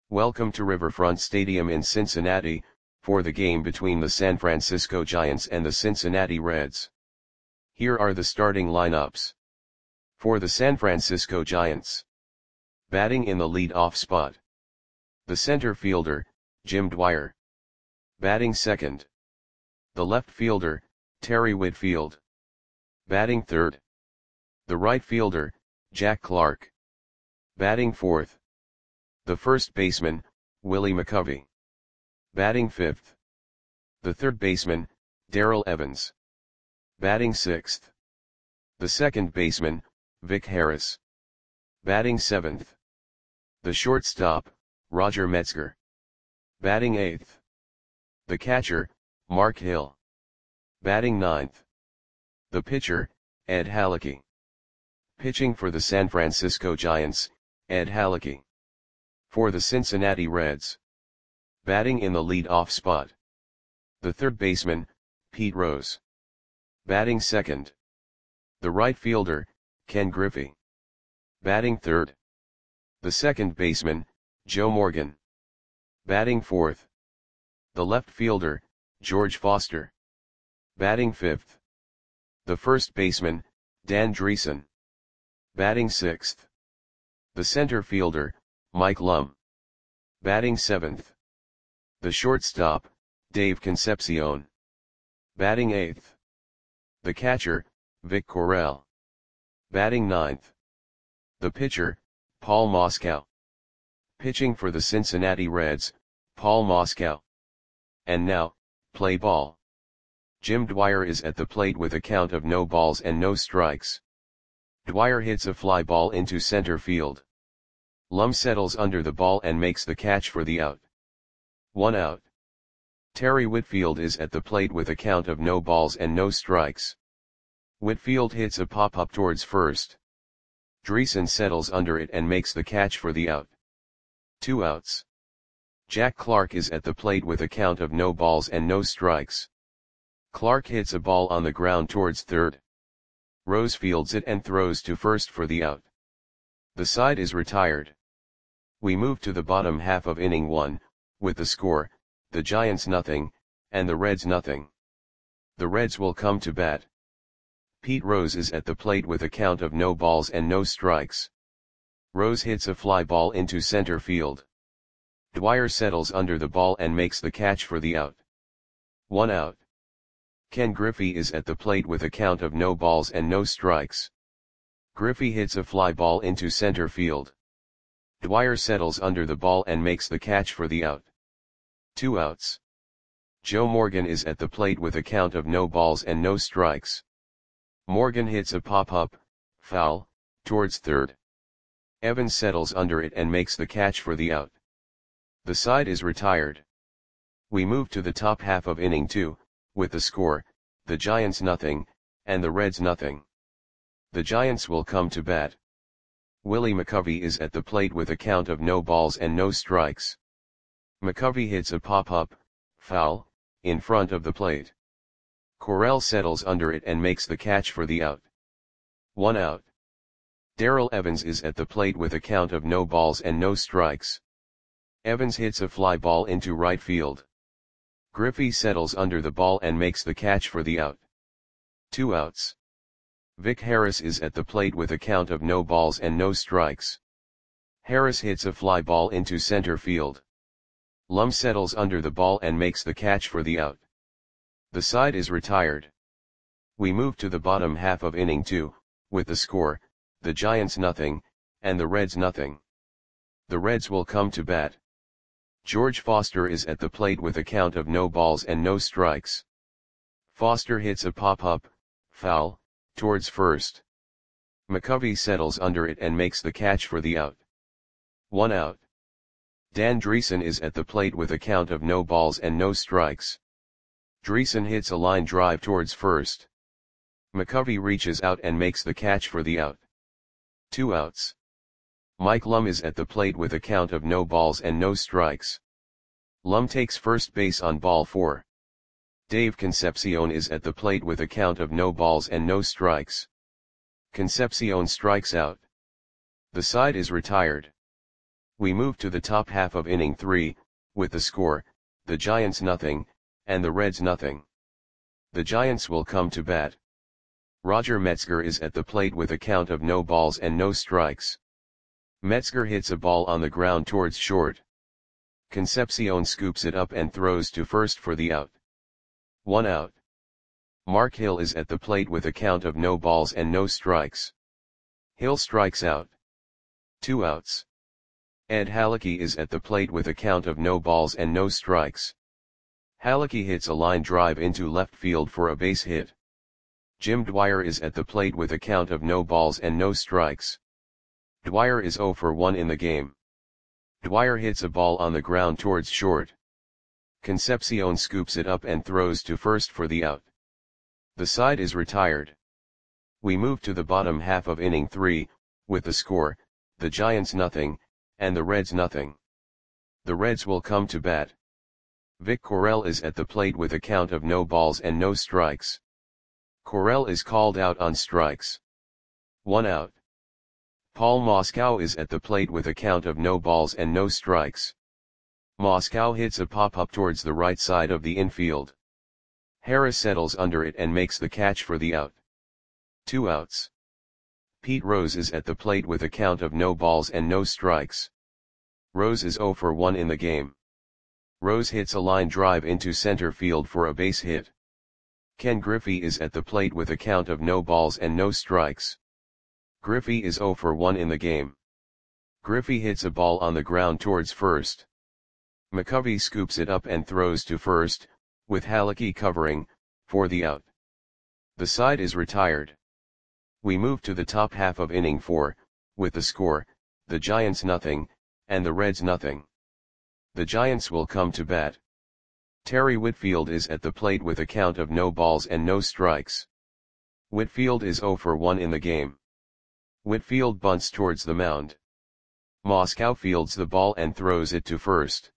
Welcome to Riverfront Stadium in Cincinnati, for the game between the San Francisco Giants and the Cincinnati Reds. Here are the starting lineups. For the San Francisco Giants. Batting in the lead-off spot. The center fielder, Jim Dwyer. Batting second. The left fielder, Terry Whitfield. Batting third. The right fielder, Jack Clark. Batting fourth. The first baseman, Willie McCovey. Batting fifth. The third baseman, Darrell Evans. Batting sixth. The second baseman, Vic Harris. Batting seventh. The shortstop, Roger Metzger. Batting eighth. The catcher, Mark Hill. Batting ninth. The pitcher, Ed Halicki. Pitching for the San Francisco Giants, Ed Halicki. For the Cincinnati Reds. Batting in the lead-off spot. The third baseman, Pete Rose. Batting second. The right fielder, Ken Griffey. Batting third. The second baseman, Joe Morgan. Batting fourth. The left fielder, George Foster. Batting fifth. The first baseman, Dan Dreesen. Batting sixth. The center fielder, Mike Lum. Batting seventh. The shortstop, Dave Concepcion. Batting eighth. The catcher, Vic Correll. Batting ninth. The pitcher, Paul Moskow. Pitching for the Cincinnati Reds, Paul Moskow. And now, play ball. Jim Dwyer is at the plate with a count of no balls and no strikes. Dwyer hits a fly ball into center field. Lum settles under the ball and makes the catch for the out. 1 out. Terry Whitfield is at the plate with a count of no balls and no strikes. Whitfield hits a pop-up towards first. Dreesen settles under it and makes the catch for the out. 2 outs. Jack Clark is at the plate with a count of no balls and no strikes. Clark hits a ball on the ground towards third. Rose fields it and throws to first for the out. The side is retired. We move to the bottom half of inning 1, with the score, the Giants nothing, and the Reds nothing. The Reds will come to bat. Pete Rose is at the plate with a count of no balls and no strikes. Rose hits a fly ball into center field. Dwyer settles under the ball and makes the catch for the out. 1 out. Ken Griffey is at the plate with a count of no balls and no strikes. Griffey hits a fly ball into center field. Dwyer settles under the ball and makes the catch for the out. 2 outs. Joe Morgan is at the plate with a count of no balls and no strikes. Morgan hits a pop-up, foul, towards third. Evans settles under it and makes the catch for the out. The side is retired. We move to the top half of inning 2, with the score, the Giants nothing, and the Reds nothing. The Giants will come to bat. Willie McCovey is at the plate with a count of no balls and no strikes. McCovey hits a pop-up, foul, in front of the plate. Correll settles under it and makes the catch for the out. 1 out. Darrell Evans is at the plate with a count of no balls and no strikes. Evans hits a fly ball into right field. Griffey settles under the ball and makes the catch for the out. 2 outs. Vic Harris is at the plate with a count of no balls and no strikes. Harris hits a fly ball into center field. Lum settles under the ball and makes the catch for the out. The side is retired. We move to the bottom half of inning 2, with the score, the Giants nothing, and the Reds nothing. The Reds will come to bat. George Foster is at the plate with a count of no balls and no strikes. Foster hits a pop-up, foul, towards first. McCovey settles under it and makes the catch for the out. 1 out. Dan Dreesen is at the plate with a count of no balls and no strikes. Dreesen hits a line drive towards first. McCovey reaches out and makes the catch for the out. 2 outs. Mike Lum is at the plate with a count of no balls and no strikes. Lum takes first base on ball 4. Dave Concepcion is at the plate with a count of no balls and no strikes. Concepcion strikes out. The side is retired. We move to the top half of inning 3, with the score, the Giants nothing, and the Reds nothing. The Giants will come to bat. Roger Metzger is at the plate with a count of no balls and no strikes. Metzger hits a ball on the ground towards short. Concepcion scoops it up and throws to first for the out. 1 out. Mark Hill is at the plate with a count of no balls and no strikes. Hill strikes out. 2 outs. Ed Halicki is at the plate with a count of no balls and no strikes. Halicki hits a line drive into left field for a base hit. Jim Dwyer is at the plate with a count of no balls and no strikes. Dwyer is 0 for 1 in the game. Dwyer hits a ball on the ground towards short. Concepcion scoops it up and throws to first for the out. The side is retired. We move to the bottom half of inning 3, with the score, the Giants nothing, and the Reds nothing. The Reds will come to bat. Vic Correll is at the plate with a count of no balls and no strikes. Correll is called out on strikes. 1 out. Paul Moscow is at the plate with a count of no balls and no strikes. Moscow hits a pop-up towards the right side of the infield. Harris settles under it and makes the catch for the out. 2 outs. Pete Rose is at the plate with a count of no balls and no strikes. Rose is 0 for 1 in the game. Rose hits a line drive into center field for a base hit. Ken Griffey is at the plate with a count of no balls and no strikes. Griffey is 0 for 1 in the game. Griffey hits a ball on the ground towards first. McCovey scoops it up and throws to first, with Halicki covering, for the out. The side is retired. We move to the top half of inning 4, with the score, the Giants nothing, and the Reds nothing. The Giants will come to bat. Terry Whitfield is at the plate with a count of no balls and no strikes. Whitfield is 0 for 1 in the game. Whitfield bunts towards the mound. Moscow fields the ball and throws it to first.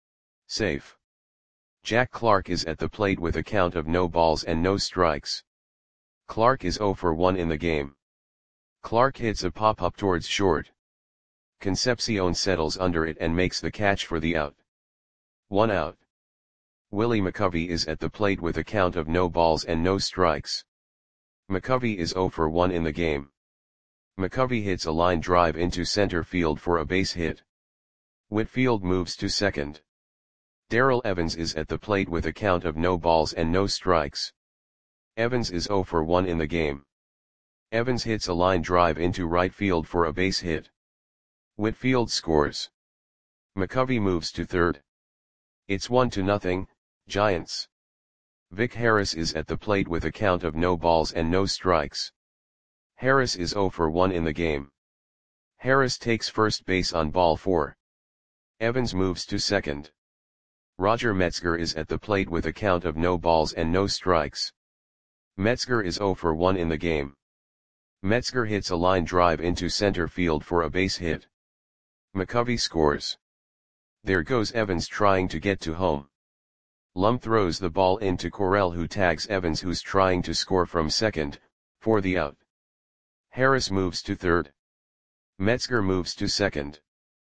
Safe. Jack Clark is at the plate with a count of no balls and no strikes. Clark is 0 for 1 in the game. Clark hits a pop-up towards short. Concepcion settles under it and makes the catch for the out. 1 out. Willie McCovey is at the plate with a count of no balls and no strikes. McCovey is 0 for 1 in the game. McCovey hits a line drive into center field for a base hit. Whitfield moves to second. Darrell Evans is at the plate with a count of no balls and no strikes. Evans is 0 for 1 in the game. Evans hits a line drive into right field for a base hit. Whitfield scores. McCovey moves to third. It's 1-0, Giants. Vic Harris is at the plate with a count of no balls and no strikes. Harris is 0 for 1 in the game. Harris takes first base on ball 4. Evans moves to second. Roger Metzger is at the plate with a count of no balls and no strikes. Metzger is 0 for 1 in the game. Metzger hits a line drive into center field for a base hit. McCovey scores. There goes Evans trying to get to home. Lum throws the ball into Correll, who tags Evans, who's trying to score from second, for the out. Harris moves to third. Metzger moves to second.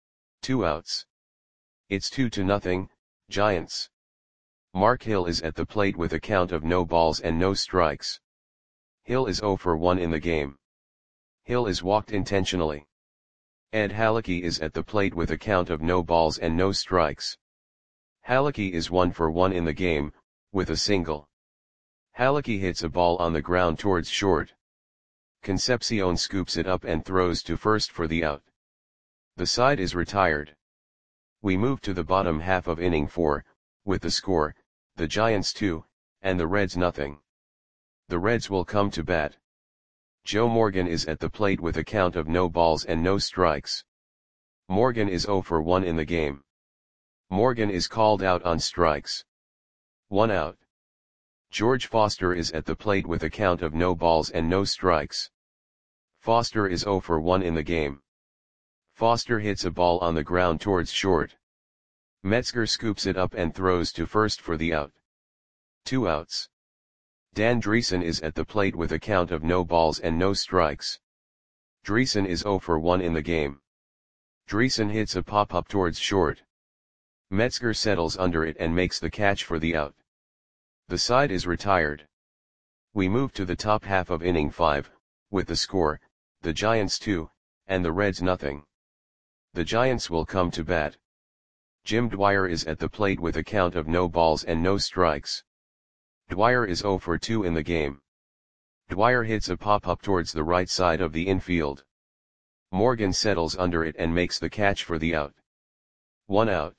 2 outs. It's 2-0, Giants. Mark Hill is at the plate with a count of no balls and no strikes. Hill is 0 for 1 in the game. Hill is walked intentionally. Ed Halicki is at the plate with a count of no balls and no strikes. Halicki is 1 for 1 in the game, with a single. Halicki hits a ball on the ground towards short. Concepcion scoops it up and throws to first for the out. The side is retired. We move to the bottom half of inning 4, with the score, the Giants 2, and the Reds nothing. The Reds will come to bat. Joe Morgan is at the plate with a count of no balls and no strikes. Morgan is 0 for 1 in the game. Morgan is called out on strikes. 1 out. George Foster is at the plate with a count of no balls and no strikes. Foster is 0 for 1 in the game. Foster hits a ball on the ground towards short. Metzger scoops it up and throws to first for the out. 2 outs. Dan Dreesen is at the plate with a count of no balls and no strikes. Dreesen is 0 for 1 in the game. Dreesen hits a pop-up towards short. Metzger settles under it and makes the catch for the out. The side is retired. We move to the top half of inning 5, with the score, the Giants 2, and the Reds nothing. The Giants will come to bat. Jim Dwyer is at the plate with a count of no balls and no strikes. Dwyer is 0 for 2 in the game. Dwyer hits a pop-up towards the right side of the infield. Morgan settles under it and makes the catch for the out. 1 out.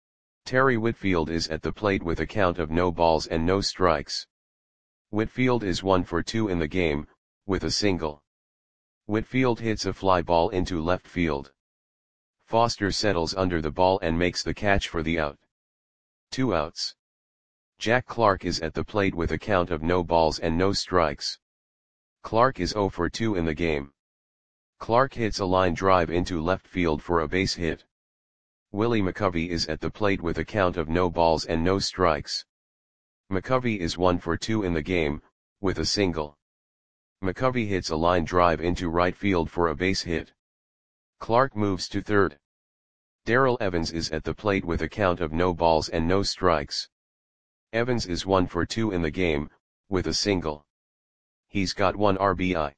Terry Whitfield is at the plate with a count of no balls and no strikes. Whitfield is 1 for 2 in the game, with a single. Whitfield hits a fly ball into left field. Foster settles under the ball and makes the catch for the out. 2 outs. Jack Clark is at the plate with a count of no balls and no strikes. Clark is 0 for 2 in the game. Clark hits a line drive into left field for a base hit. Willie McCovey is at the plate with a count of no balls and no strikes. McCovey is 1 for 2 in the game, with a single. McCovey hits a line drive into right field for a base hit. Clark moves to third. Darrell Evans is at the plate with a count of no balls and no strikes. Evans is 1 for 2 in the game, with a single. He's got 1 RBI.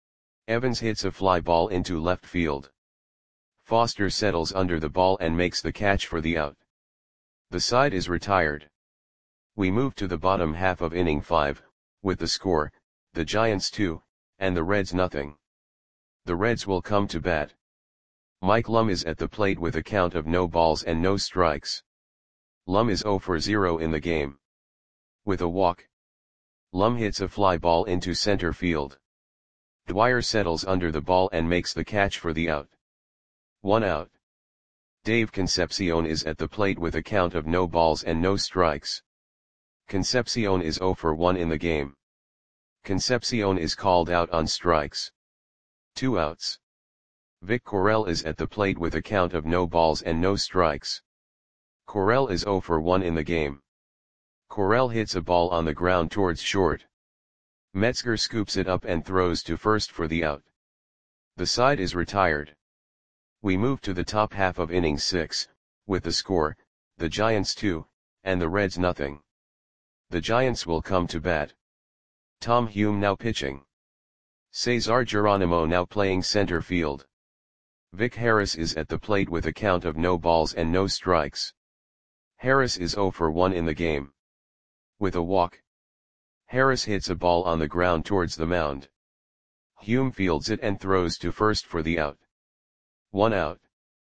Evans hits a fly ball into left field. Foster settles under the ball and makes the catch for the out. The side is retired. We move to the bottom half of inning 5, with the score, the Giants 2, and the Reds nothing. The Reds will come to bat. Mike Lum is at the plate with a count of no balls and no strikes. Lum is 0 for 0 in the game. With a walk. Lum hits a fly ball into center field. Dwyer settles under the ball and makes the catch for the out. 1 out. Dave Concepcion is at the plate with a count of no balls and no strikes. Concepcion is 0 for 1 in the game. Concepcion is called out on strikes. 2 outs. Vic Correll is at the plate with a count of no balls and no strikes. Correll is 0 for 1 in the game. Correll hits a ball on the ground towards short. Metzger scoops it up and throws to first for the out. The side is retired. We move to the top half of inning 6, with the score, the Giants 2, and the Reds nothing. The Giants will come to bat. Tom Hume now pitching. Cesar Geronimo now playing center field. Vic Harris is at the plate with a count of no balls and no strikes. Harris is 0 for 1 in the game. With a walk. Harris hits a ball on the ground towards the mound. Hume fields it and throws to first for the out. 1 out.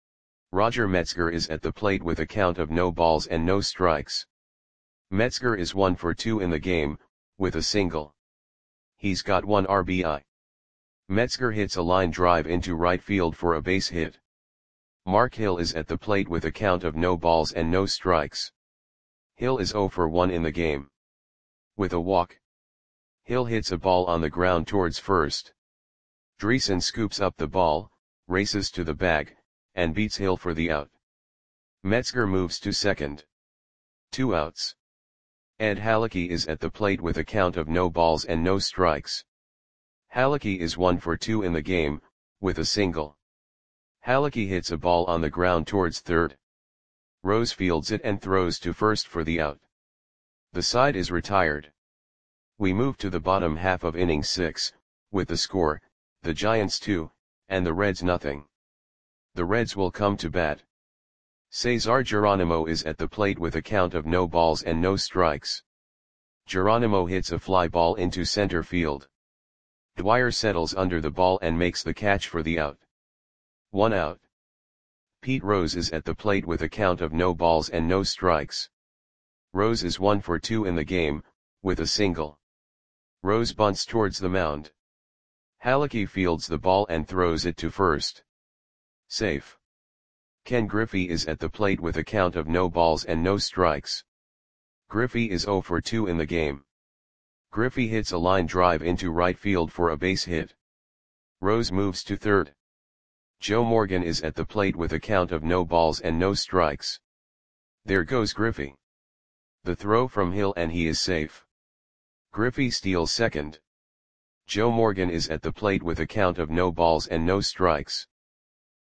Roger Metzger is at the plate with a count of no balls and no strikes. Metzger is 1 for 2 in the game, with a single. He's got 1 RBI. Metzger hits a line drive into right field for a base hit. Mark Hill is at the plate with a count of no balls and no strikes. Hill is 0 for 1 in the game. With a walk. Hill hits a ball on the ground towards first. Dreesen scoops up the ball, races to the bag, and beats Hill for the out. Metzger moves to second. 2 outs. Ed Halicki is at the plate with a count of no balls and no strikes. Halicki is 1 for 2 in the game, with a single. Halicki hits a ball on the ground towards third. Rose fields it and throws to first for the out. The side is retired. We move to the bottom half of inning 6, with the score, the Giants 2, and the Reds nothing. The Reds will come to bat. Cesar Geronimo is at the plate with a count of no balls and no strikes. Geronimo hits a fly ball into center field. Dwyer settles under the ball and makes the catch for the out. 1 out. Pete Rose is at the plate with a count of no balls and no strikes. Rose is 1 for 2 in the game, with a single. Rose bunts towards the mound. Halicki fields the ball and throws it to first. Safe. Ken Griffey is at the plate with a count of no balls and no strikes. Griffey is 0 for 2 in the game. Griffey hits a line drive into right field for a base hit. Rose moves to third. Joe Morgan is at the plate with a count of no balls and no strikes. There goes Griffey. The throw from Hill and he is safe. Griffey steals second. Joe Morgan is at the plate with a count of no balls and no strikes.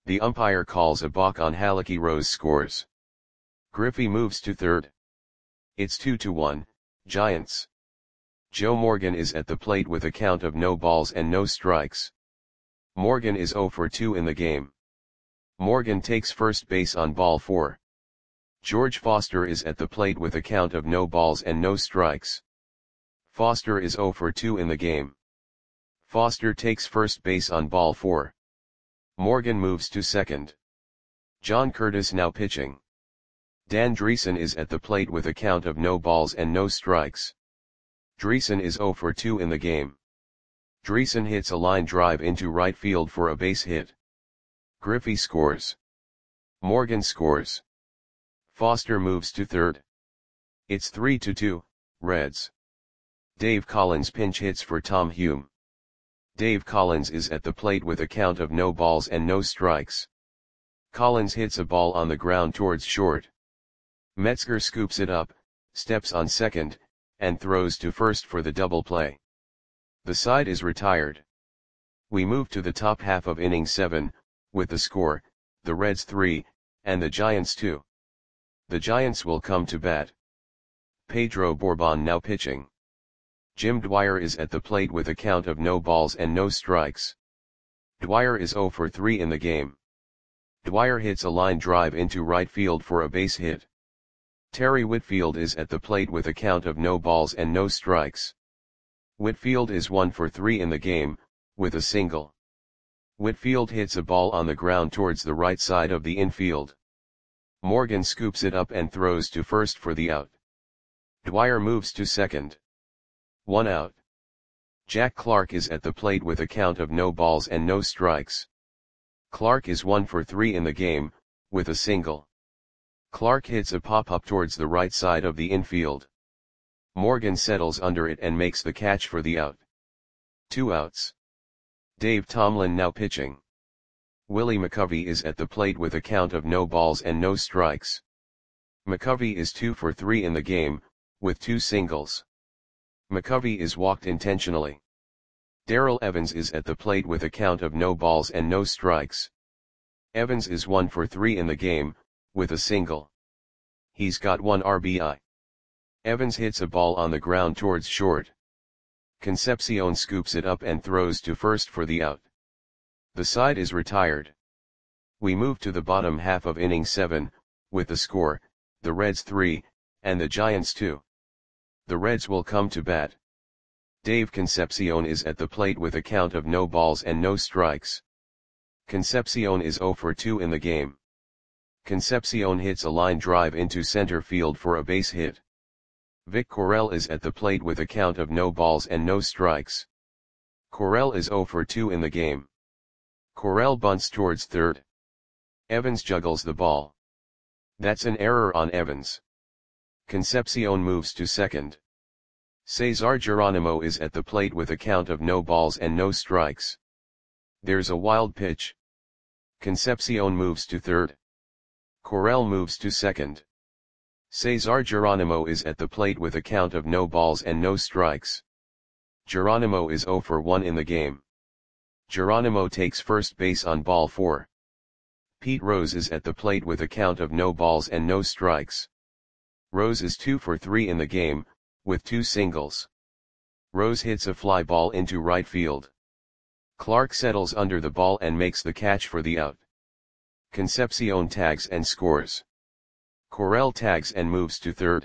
The umpire calls a balk on Hallecky. Rose scores. Griffey moves to third. It's 2-1, Giants. Joe Morgan is at the plate with a count of no balls and no strikes. Morgan is 0 for 2 in the game. Morgan takes first base on ball 4. George Foster is at the plate with a count of no balls and no strikes. Foster is 0 for 2 in the game. Foster takes first base on ball 4. Morgan moves to second. John Curtis now pitching. Dan Dreesen is at the plate with a count of no balls and no strikes. Dreesen is 0 for 2 in the game. Dreesen hits a line drive into right field for a base hit. Griffey scores. Morgan scores. Foster moves to third. It's 3-2, Reds. Dave Collins pinch hits for Tom Hume. Dave Collins is at the plate with a count of no balls and no strikes. Collins hits a ball on the ground towards short. Metzger scoops it up, steps on second, and throws to first for the double play. The side is retired. We move to the top half of inning 7, with the score, the Reds 3, and the Giants 2. The Giants will come to bat. Pedro Bourbon now pitching. Jim Dwyer is at the plate with a count of no balls and no strikes. Dwyer is 0 for 3 in the game. Dwyer hits a line drive into right field for a base hit. Terry Whitfield is at the plate with a count of no balls and no strikes. Whitfield is 1 for 3 in the game, with a single. Whitfield hits a ball on the ground towards the right side of the infield. Morgan scoops it up and throws to first for the out. Dwyer moves to second. 1 out. Jack Clark is at the plate with a count of no balls and no strikes. Clark is 1 for 3 in the game, with a single. Clark hits a pop-up towards the right side of the infield. Morgan settles under it and makes the catch for the out. 2 outs. Dave Tomlin now pitching. Willie McCovey is at the plate with a count of no balls and no strikes. McCovey is 2 for 3 in the game, with 2 singles. McCovey is walked intentionally. Darrell Evans is at the plate with a count of no balls and no strikes. Evans is 1 for 3 in the game, with a single. He's got 1 RBI. Evans hits a ball on the ground towards short. Concepcion scoops it up and throws to first for the out. The side is retired. We move to the bottom half of inning 7, with the score, the Reds 3, and the Giants 2. The Reds will come to bat. Dave Concepcion is at the plate with a count of no balls and no strikes. Concepcion is 0 for 2 in the game. Concepcion hits a line drive into center field for a base hit. Vic Correll is at the plate with a count of no balls and no strikes. Correll is 0 for 2 in the game. Correll bunts towards third. Evans juggles the ball. That's an error on Evans. Concepcion moves to second. Cesar Geronimo is at the plate with a count of no balls and no strikes. There's a wild pitch. Concepcion moves to third. Correll moves to second. Cesar Geronimo is at the plate with a count of no balls and no strikes. Geronimo is 0 for 1 in the game. Geronimo takes first base on ball 4. Pete Rose is at the plate with a count of no balls and no strikes. Rose is 2 for 3 in the game, with 2 singles. Rose hits a fly ball into right field. Clark settles under the ball and makes the catch for the out. Concepcion tags and scores. Correll tags and moves to third.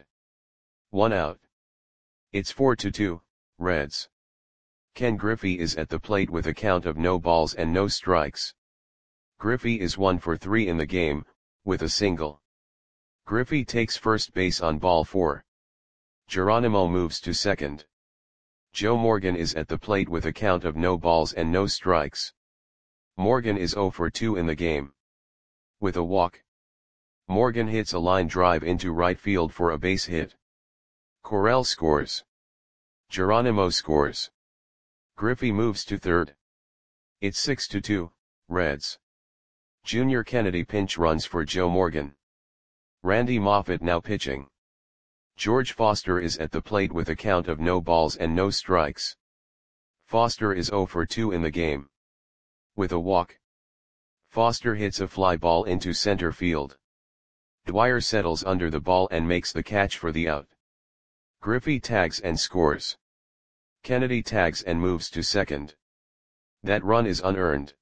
1 out. It's 4-2, Reds. Ken Griffey is at the plate with a count of no balls and no strikes. Griffey is 1 for 3 in the game, with a single. Griffey takes first base on ball 4. Geronimo moves to second. Joe Morgan is at the plate with a count of no balls and no strikes. Morgan is 0 for 2 in the game. With a walk. Morgan hits a line drive into right field for a base hit. Correll scores. Geronimo scores. Griffey moves to third. It's 6-2, Reds. Junior Kennedy pinch runs for Joe Morgan. Randy Moffett now pitching. George Foster is at the plate with a count of no balls and no strikes. Foster is 0 for 2 in the game. With a walk. Foster hits a fly ball into center field. Dwyer settles under the ball and makes the catch for the out. Griffey tags and scores. Kennedy tags and moves to second. That run is unearned.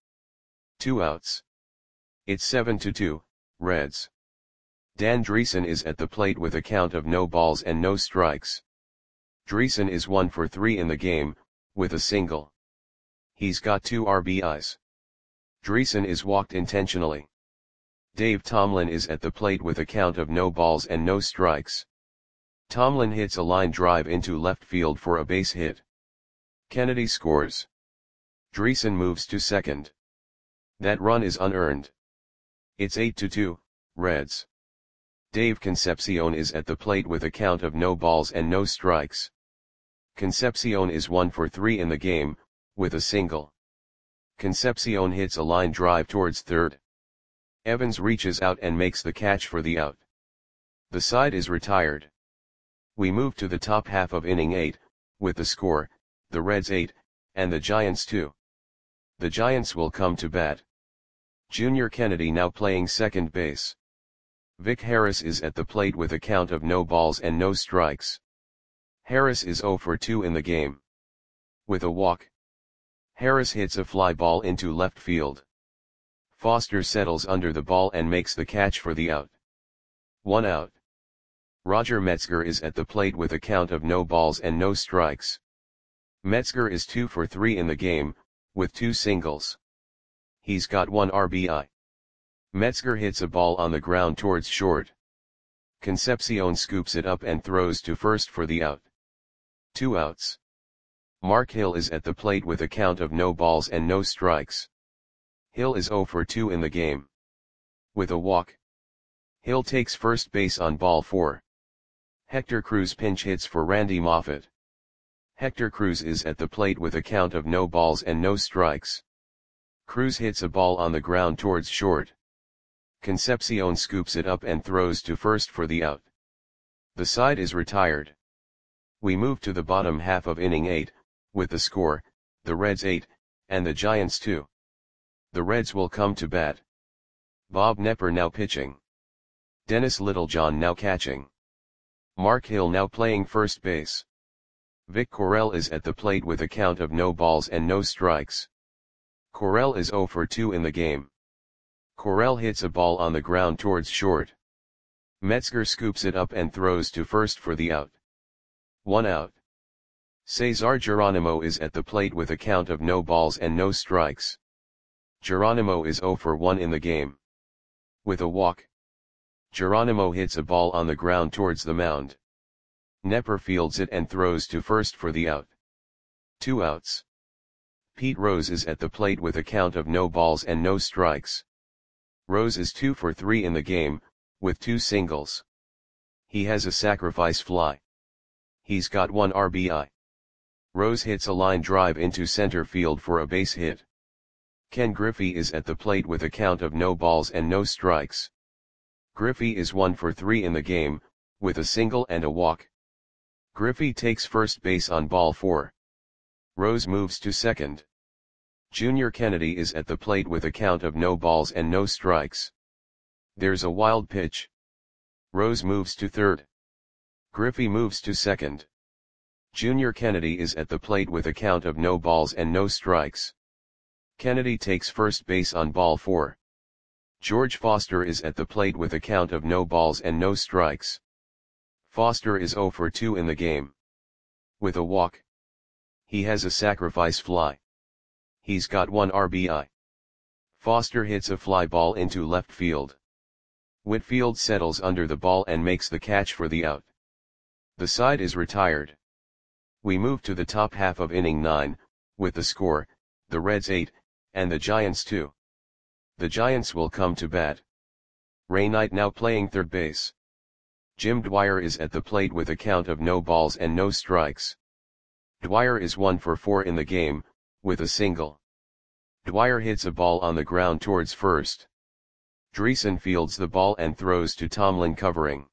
2 outs. It's 7-2, Reds. Dan Driessen is at the plate with a count of no balls and no strikes. Driessen is 1 for 3 in the game, with a single. He's got 2 RBIs. Driessen is walked intentionally. Dave Tomlin is at the plate with a count of no balls and no strikes. Tomlin hits a line drive into left field for a base hit. Kennedy scores. Driessen moves to second. That run is unearned. It's 8-2, Reds. Dave Concepcion is at the plate with a count of no balls and no strikes. Concepcion is 1 for 3 in the game, with a single. Concepcion hits a line drive towards third. Evans reaches out and makes the catch for the out. The side is retired. We move to the top half of inning 8, with the score, the Reds 8, and the Giants 2. The Giants will come to bat. Junior Kennedy now playing second base. Vic Harris is at the plate with a count of no balls and no strikes. Harris is 0 for 2 in the game. With a walk. Harris hits a fly ball into left field. Foster settles under the ball and makes the catch for the out. 1 out. Roger Metzger is at the plate with a count of no balls and no strikes. Metzger is 2 for 3 in the game, with 2 singles. He's got 1 RBI. Metzger hits a ball on the ground towards short. Concepcion scoops it up and throws to first for the out. 2 outs. Mark Hill is at the plate with a count of no balls and no strikes. Hill is 0 for 2 in the game. With a walk. Hill takes first base on ball 4. Hector Cruz pinch hits for Randy Moffett. Hector Cruz is at the plate with a count of no balls and no strikes. Cruz hits a ball on the ground towards short. Concepcion scoops it up and throws to first for the out. The side is retired. We move to the bottom half of inning 8, with the score, the Reds 8, and the Giants 2. The Reds will come to bat. Bob Knepper now pitching. Dennis Littlejohn now catching. Mark Hill now playing first base. Vic Correll is at the plate with a count of no balls and no strikes. Correll is 0 for 2 in the game. Correll hits a ball on the ground towards short. Metzger scoops it up and throws to first for the out. 1 out. Cesar Geronimo is at the plate with a count of no balls and no strikes. Geronimo is 0 for 1 in the game. With a walk. Geronimo hits a ball on the ground towards the mound. Knepper fields it and throws to first for the out. 2 outs. Pete Rose is at the plate with a count of no balls and no strikes. Rose is 2 for 3 in the game, with 2 singles. He has a sacrifice fly. He's got 1 RBI. Rose hits a line drive into center field for a base hit. Ken Griffey is at the plate with a count of no balls and no strikes. Griffey is 1 for 3 in the game, with a single and a walk. Griffey takes first base on ball 4. Rose moves to second. Junior Kennedy is at the plate with a count of no balls and no strikes. There's a wild pitch. Rose moves to third. Griffey moves to second. Junior Kennedy is at the plate with a count of no balls and no strikes. Kennedy takes first base on ball 4. George Foster is at the plate with a count of no balls and no strikes. Foster is 0 for 2 in the game. With a walk. He has a sacrifice fly. He's got 1 RBI. Foster hits a fly ball into left field. Whitfield settles under the ball and makes the catch for the out. The side is retired. We move to the top half of inning 9, with the score, the Reds 8, and the Giants 2. The Giants will come to bat. Ray Knight now playing third base. Jim Dwyer is at the plate with a count of no balls and no strikes. Dwyer is 1 for 4 in the game, with a single. Dwyer hits a ball on the ground towards first. Driessen fields the ball and throws to Tomlin covering.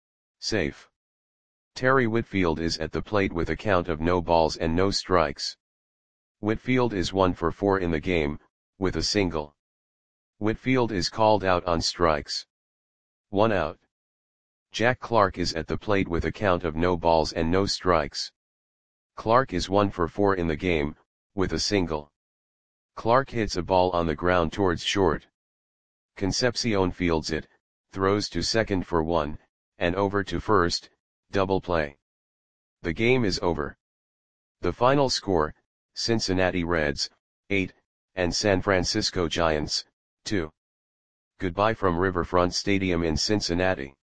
Safe. Terry Whitfield is at the plate with a count of no balls and no strikes. Whitfield is 1 for 4 in the game, with a single. Whitfield is called out on strikes. 1 out. Jack Clark is at the plate with a count of no balls and no strikes. Clark is 1 for 4 in the game, with a single. Clark hits a ball on the ground towards short. Concepcion fields it, throws to second for 1, and over to first, double play. The game is over. The final score, Cincinnati Reds, 8, and San Francisco Giants, 2. Goodbye from Riverfront Stadium in Cincinnati.